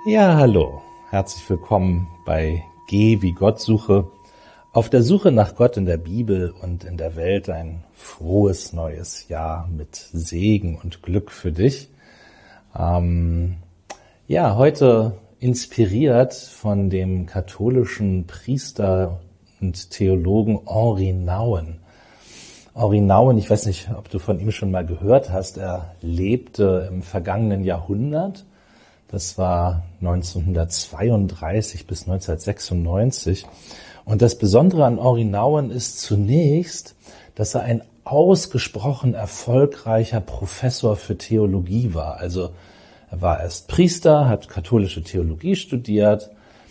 Ja, hallo. Herzlich willkommen bei Geh wie Gott suche. Auf der Suche nach Gott in der Bibel und in der Welt ein frohes neues Jahr mit Segen und Glück für dich. Heute inspiriert von dem katholischen Priester und Theologen Henri Nouwen. Henri Nouwen, ich weiß nicht, ob du von ihm schon mal gehört hast, er lebte im vergangenen Jahrhundert. Das war 1932 bis 1996. Und das Besondere an Henri Nouwen ist zunächst, dass er ein ausgesprochen erfolgreicher Professor für Theologie war. Also er war erst Priester, hat katholische Theologie studiert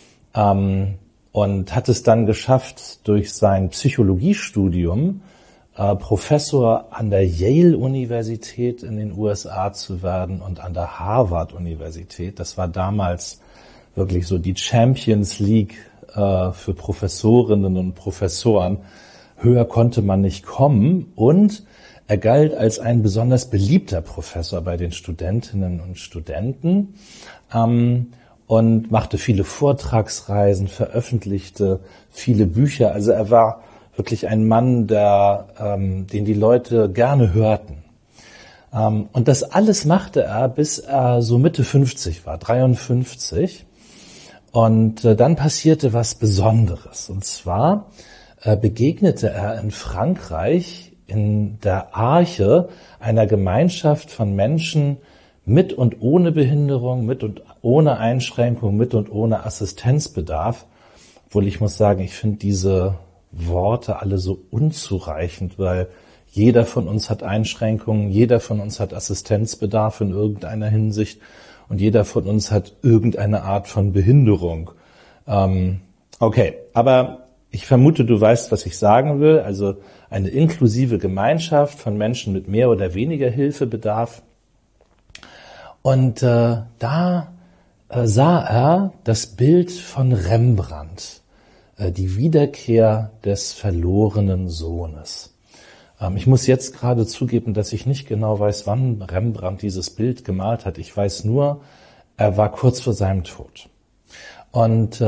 und hat es dann geschafft, durch sein Psychologiestudium Professor an der Yale-Universität in den USA zu werden und an der Harvard-Universität. Das war damals wirklich so die Champions League für Professorinnen und Professoren. Höher konnte man nicht kommen und er galt als ein besonders beliebter Professor bei den Studentinnen und Studenten und machte viele Vortragsreisen, veröffentlichte viele Bücher. Also er war wirklich ein Mann, den die Leute gerne hörten. Und das alles machte er, bis er so Mitte 50 war, 53. Und dann passierte was Besonderes. Und zwar begegnete er in Frankreich in der Arche einer Gemeinschaft von Menschen mit und ohne Behinderung, mit und ohne Einschränkung, mit und ohne Assistenzbedarf. Obwohl ich muss sagen, ich finde diese Worte alle so unzureichend, weil jeder von uns hat Einschränkungen, jeder von uns hat Assistenzbedarf in irgendeiner Hinsicht und jeder von uns hat irgendeine Art von Behinderung. Okay, aber ich vermute, du weißt, was ich sagen will. Also eine inklusive Gemeinschaft von Menschen mit mehr oder weniger Hilfebedarf. Und da sah er das Bild von Rembrandt. Die Wiederkehr des verlorenen Sohnes. Ich muss jetzt gerade zugeben, dass ich nicht genau weiß, wann Rembrandt dieses Bild gemalt hat. Ich weiß nur, er war kurz vor seinem Tod. Und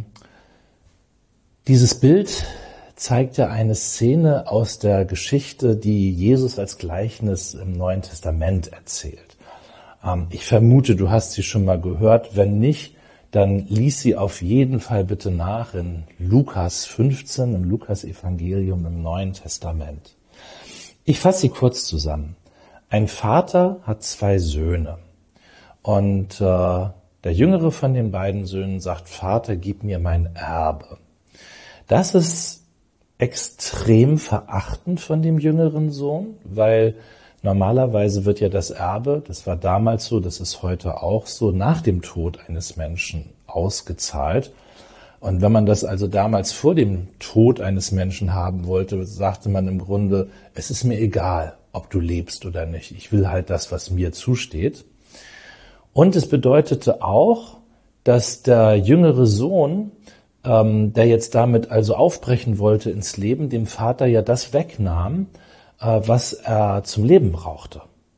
dieses Bild zeigt ja eine Szene aus der Geschichte, die Jesus als Gleichnis im Neuen Testament erzählt. Ich vermute, du hast sie schon mal gehört. Wenn nicht, dann lies sie auf jeden Fall bitte nach in Lukas 15, im Lukas-Evangelium im Neuen Testament. Ich fasse sie kurz zusammen. Ein Vater hat 2 Söhne und der jüngere von den beiden Söhnen sagt, Vater, gib mir mein Erbe. Das ist extrem verachtend von dem jüngeren Sohn, weil normalerweise wird ja das Erbe, das war damals so, das ist heute auch so, nach dem Tod eines Menschen ausgezahlt. Und wenn man das also damals vor dem Tod eines Menschen haben wollte, sagte man im Grunde, es ist mir egal, ob du lebst oder nicht. Ich will halt das, was mir zusteht. Und es bedeutete auch, dass der jüngere Sohn, der jetzt damit also aufbrechen wollte ins Leben, dem Vater ja das wegnahm, was er zum Leben brauchte.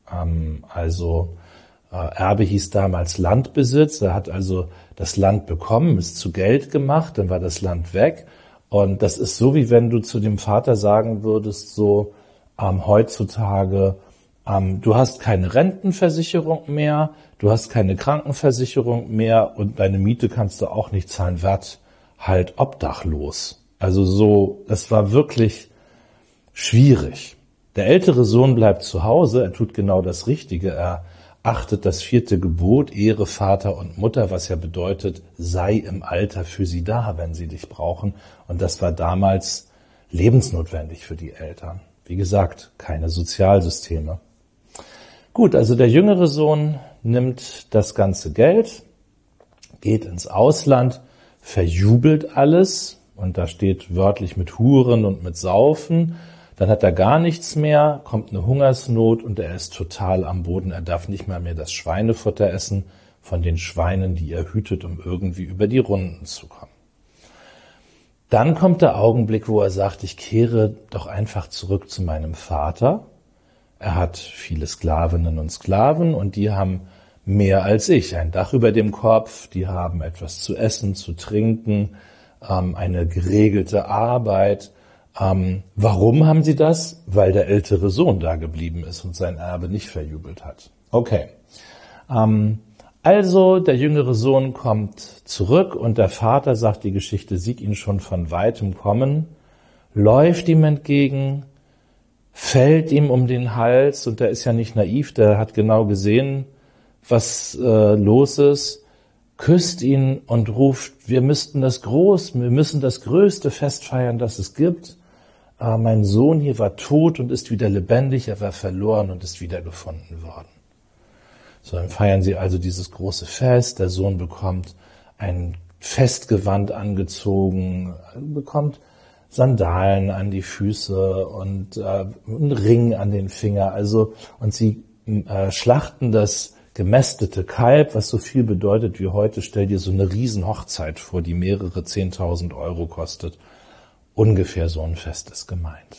Erbe hieß damals Landbesitz. Er hat also das Land bekommen, ist zu Geld gemacht, dann war das Land weg. Und das ist so, wie wenn du zu dem Vater sagen würdest, so heutzutage, du hast keine Rentenversicherung mehr, du hast keine Krankenversicherung mehr und deine Miete kannst du auch nicht zahlen, werd halt obdachlos. Also so, das war wirklich schwierig. Der ältere Sohn bleibt zu Hause, er tut genau das Richtige, er achtet das 4. Gebot, Ehre Vater und Mutter, was ja bedeutet, sei im Alter für sie da, wenn sie dich brauchen. Und das war damals lebensnotwendig für die Eltern. Wie gesagt, keine Sozialsysteme. Gut, also der jüngere Sohn nimmt das ganze Geld, geht ins Ausland, verjubelt alles, und da steht wörtlich mit Huren und mit Saufen. Dann hat er gar nichts mehr, kommt eine Hungersnot und er ist total am Boden. Er darf nicht mal mehr das Schweinefutter essen von den Schweinen, die er hütet, um irgendwie über die Runden zu kommen. Dann kommt der Augenblick, wo er sagt, ich kehre doch einfach zurück zu meinem Vater. Er hat viele Sklavinnen und Sklaven und die haben mehr als ich. Ein Dach über dem Kopf, die haben etwas zu essen, zu trinken, eine geregelte Arbeit. Warum haben sie das? Weil der ältere Sohn da geblieben ist und sein Erbe nicht verjubelt hat. Okay. Also der jüngere Sohn kommt zurück und der Vater, sagt die Geschichte, sieht ihn schon von weitem kommen, läuft ihm entgegen, fällt ihm um den Hals, und der ist ja nicht naiv, der hat genau gesehen, was los ist, küsst ihn und ruft, wir müssen das größte Fest feiern, das es gibt. Mein Sohn hier war tot und ist wieder lebendig, er war verloren und ist wieder gefunden worden. So, dann feiern sie also dieses große Fest, der Sohn bekommt ein Festgewand angezogen, bekommt Sandalen an die Füße und einen Ring an den Finger. Also, und sie schlachten das gemästete Kalb, was so viel bedeutet wie heute. Stell dir so eine Riesenhochzeit vor, die mehrere 10.000 Euro kostet. Ungefähr so ein Fest ist gemeint.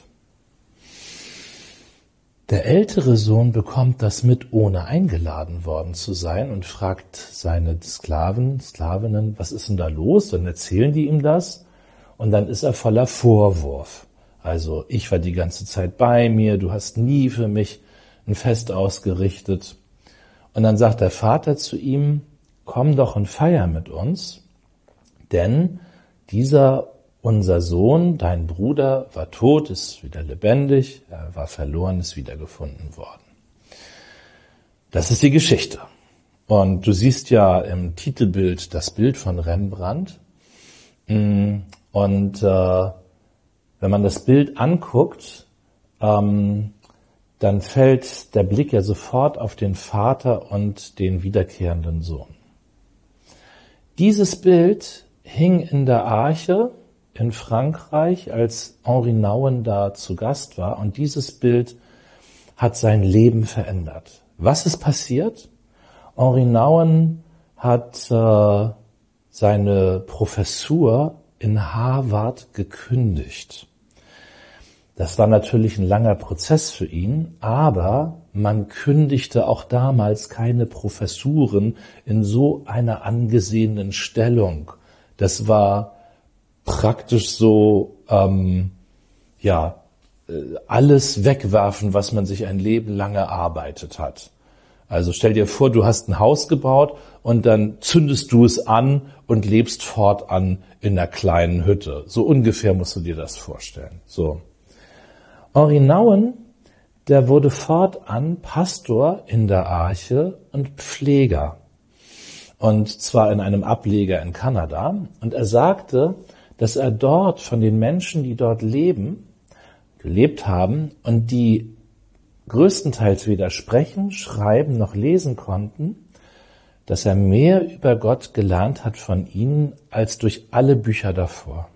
Der ältere Sohn bekommt das mit, ohne eingeladen worden zu sein, und fragt seine Sklavinnen, was ist denn da los? Dann erzählen die ihm das. Und dann ist er voller Vorwurf. Also, ich war die ganze Zeit bei mir, du hast nie für mich ein Fest ausgerichtet. Und dann sagt der Vater zu ihm, komm doch und feier mit uns, denn unser Sohn, dein Bruder, war tot, ist wieder lebendig, er war verloren, ist wieder gefunden worden. Das ist die Geschichte. Und du siehst ja im Titelbild das Bild von Rembrandt. Und wenn man das Bild anguckt, dann fällt der Blick ja sofort auf den Vater und den wiederkehrenden Sohn. Dieses Bild hing in der Arche in Frankreich, als Henri Nouwen da zu Gast war, und dieses Bild hat sein Leben verändert. Was ist passiert? Henri Nouwen hat seine Professur in Harvard gekündigt. Das war natürlich ein langer Prozess für ihn, aber man kündigte auch damals keine Professuren in so einer angesehenen Stellung. Das war praktisch so, alles wegwerfen, was man sich ein Leben lang erarbeitet hat. Also stell dir vor, du hast ein Haus gebaut und dann zündest du es an und lebst fortan in einer kleinen Hütte. So ungefähr musst du dir das vorstellen. So. Henri Nouwen, der wurde fortan Pastor in der Arche und Pfleger. Und zwar in einem Ableger in Kanada. Und er sagte, dass er dort von den Menschen, die dort gelebt haben und die größtenteils weder sprechen, schreiben noch lesen konnten, dass er mehr über Gott gelernt hat von ihnen als durch alle Bücher davor.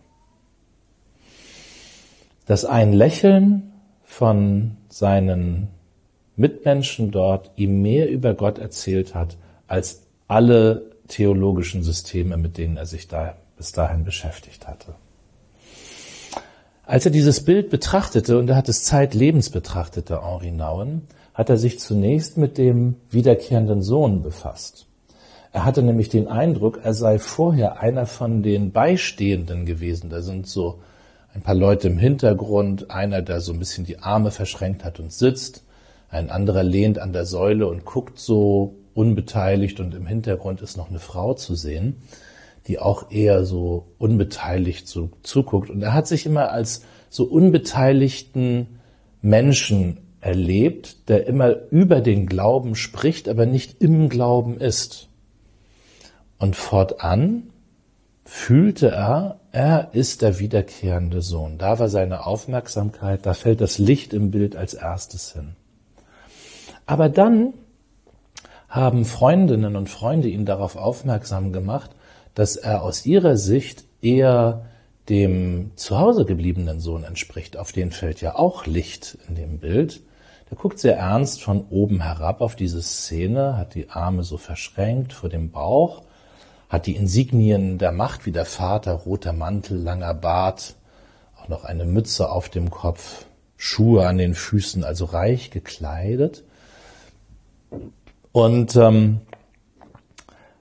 Dass ein Lächeln von seinen Mitmenschen dort ihm mehr über Gott erzählt hat als alle theologischen Systeme, mit denen er sich bis dahin beschäftigt hatte. Als er dieses Bild betrachtete, und er hat es zeitlebens betrachtet, der Henri Nouwen, hat er sich zunächst mit dem wiederkehrenden Sohn befasst. Er hatte nämlich den Eindruck, er sei vorher einer von den Beistehenden gewesen. Da sind so ein paar Leute im Hintergrund, einer, der so ein bisschen die Arme verschränkt hat und sitzt, ein anderer lehnt an der Säule und guckt so unbeteiligt, und im Hintergrund ist noch eine Frau zu sehen, die auch eher so unbeteiligt so zuguckt. Und er hat sich immer als so unbeteiligten Menschen erlebt, der immer über den Glauben spricht, aber nicht im Glauben ist. Und fortan fühlte er ist der wiederkehrende Sohn. Da war seine Aufmerksamkeit, da fällt das Licht im Bild als erstes hin. Aber dann haben Freundinnen und Freunde ihn darauf aufmerksam gemacht, dass er aus ihrer Sicht eher dem zu Hause gebliebenen Sohn entspricht. Auf den fällt ja auch Licht in dem Bild. Der guckt sehr ernst von oben herab auf diese Szene, hat die Arme so verschränkt vor dem Bauch, hat die Insignien der Macht wie der Vater, roter Mantel, langer Bart, auch noch eine Mütze auf dem Kopf, Schuhe an den Füßen, also reich gekleidet. Und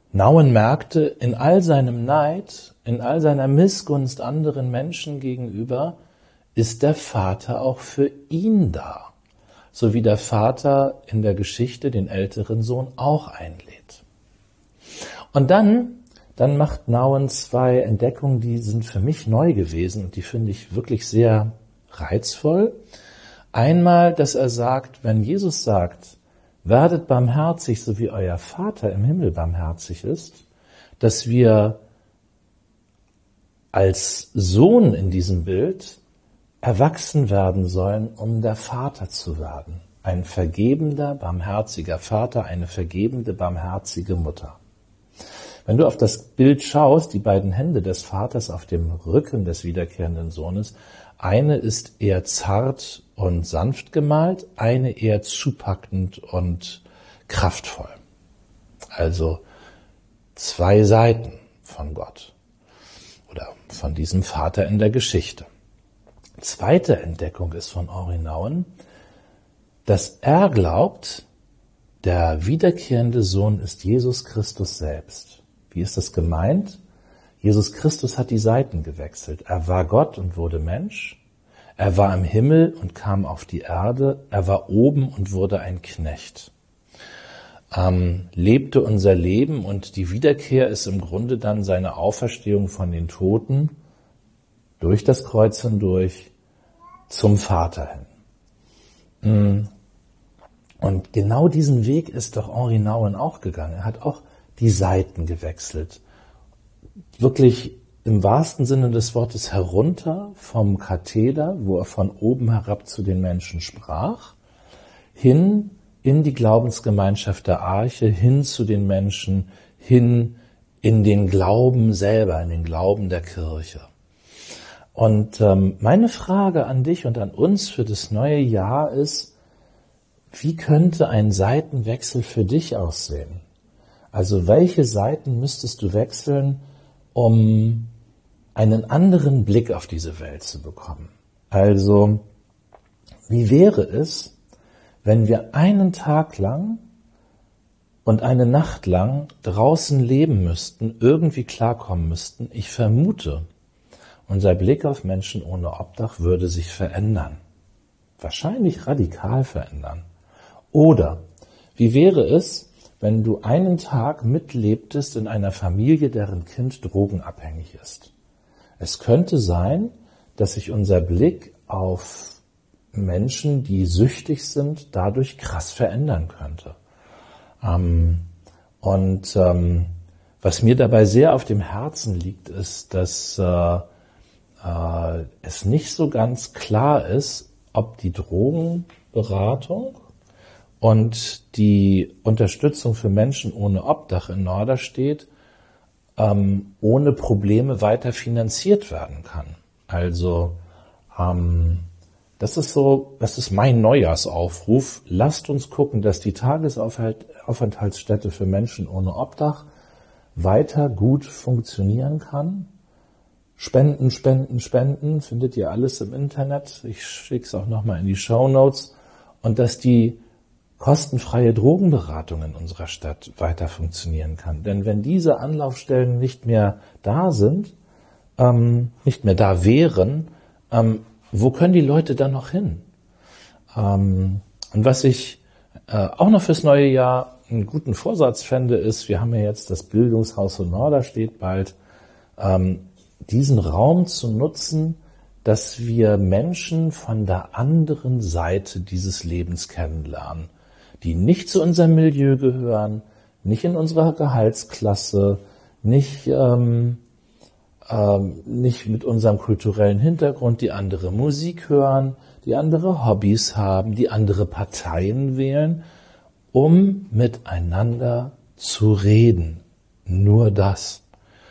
Nauen merkte, in all seinem Neid, in all seiner Missgunst anderen Menschen gegenüber, ist der Vater auch für ihn da, so wie der Vater in der Geschichte den älteren Sohn auch einlädt. Und dann macht Nauen zwei Entdeckungen, die sind für mich neu gewesen und die finde ich wirklich sehr reizvoll. Einmal, dass er sagt, wenn Jesus sagt, werdet barmherzig, so wie euer Vater im Himmel barmherzig ist, dass wir als Sohn in diesem Bild erwachsen werden sollen, um der Vater zu werden. Ein vergebender, barmherziger Vater, eine vergebende, barmherzige Mutter. Wenn du auf das Bild schaust, die beiden Hände des Vaters auf dem Rücken des wiederkehrenden Sohnes, eine ist eher zart und sanft gemalt, eine eher zupackend und kraftvoll. Also zwei Seiten von Gott oder von diesem Vater in der Geschichte. Zweite Entdeckung ist von Henri Nouwen, dass er glaubt, der wiederkehrende Sohn ist Jesus Christus selbst. Wie ist das gemeint? Jesus Christus hat die Seiten gewechselt. Er war Gott und wurde Mensch. Er war im Himmel und kam auf die Erde. Er war oben und wurde ein Knecht. Lebte unser Leben und die Wiederkehr ist im Grunde dann seine Auferstehung von den Toten durch das Kreuz hindurch zum Vater hin. Und genau diesen Weg ist doch Henri Nouwen auch gegangen. Er hat auch die Seiten gewechselt. Wirklich im wahrsten Sinne des Wortes herunter vom Katheder, wo er von oben herab zu den Menschen sprach, hin in die Glaubensgemeinschaft der Arche, hin zu den Menschen, hin in den Glauben selber, in den Glauben der Kirche. Und meine Frage an dich und an uns für das neue Jahr ist, wie könnte ein Seitenwechsel für dich aussehen? Also welche Seiten müsstest du wechseln, um einen anderen Blick auf diese Welt zu bekommen? Also, wie wäre es, wenn wir einen Tag lang und eine Nacht lang draußen leben müssten, irgendwie klarkommen müssten? Ich vermute, unser Blick auf Menschen ohne Obdach würde sich verändern. Wahrscheinlich radikal verändern. Oder, wie wäre es, wenn du einen Tag mitlebtest in einer Familie, deren Kind drogenabhängig ist? Es könnte sein, dass sich unser Blick auf Menschen, die süchtig sind, dadurch krass verändern könnte. Was mir dabei sehr auf dem Herzen liegt, ist, dass es nicht so ganz klar ist, ob die Drogenberatung und die Unterstützung für Menschen ohne Obdach in Norderstedt ohne Probleme weiter finanziert werden kann. Also das ist mein Neujahrsaufruf. Lasst uns gucken, dass die Tagesaufenthaltsstätte für Menschen ohne Obdach weiter gut funktionieren kann. Spenden, Spenden, Spenden, findet ihr alles im Internet. Ich schicke es auch nochmal in die Shownotes. Und dass die kostenfreie Drogenberatung in unserer Stadt weiter funktionieren kann. Denn wenn diese Anlaufstellen nicht mehr da sind, nicht mehr da wären, wo können die Leute dann noch hin? Und was ich auch noch fürs neue Jahr einen guten Vorsatz fände, ist, wir haben ja jetzt das Bildungshaus in Norderstedt bald, diesen Raum zu nutzen, dass wir Menschen von der anderen Seite dieses Lebens kennenlernen, die nicht zu unserem Milieu gehören, nicht in unserer Gehaltsklasse, nicht mit unserem kulturellen Hintergrund, die andere Musik hören, die andere Hobbys haben, die andere Parteien wählen, um miteinander zu reden. Nur das.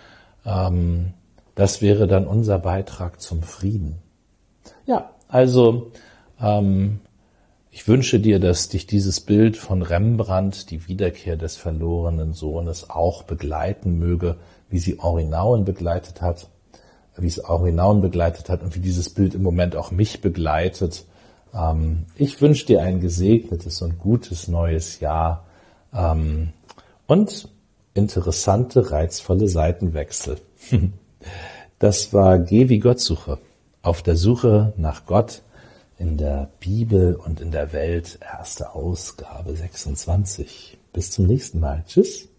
Das wäre dann unser Beitrag zum Frieden. Ja, also ich wünsche dir, dass dich dieses Bild von Rembrandt, die Wiederkehr des verlorenen Sohnes, auch begleiten möge, wie sie Henri Nouwen begleitet hat, und wie dieses Bild im Moment auch mich begleitet. Ich wünsche dir ein gesegnetes und gutes neues Jahr. Und interessante, reizvolle Seitenwechsel. Das war Geh wie Gottsuche. Auf der Suche nach Gott in der Bibel und in der Welt, erste Ausgabe 26. Bis zum nächsten Mal. Tschüss.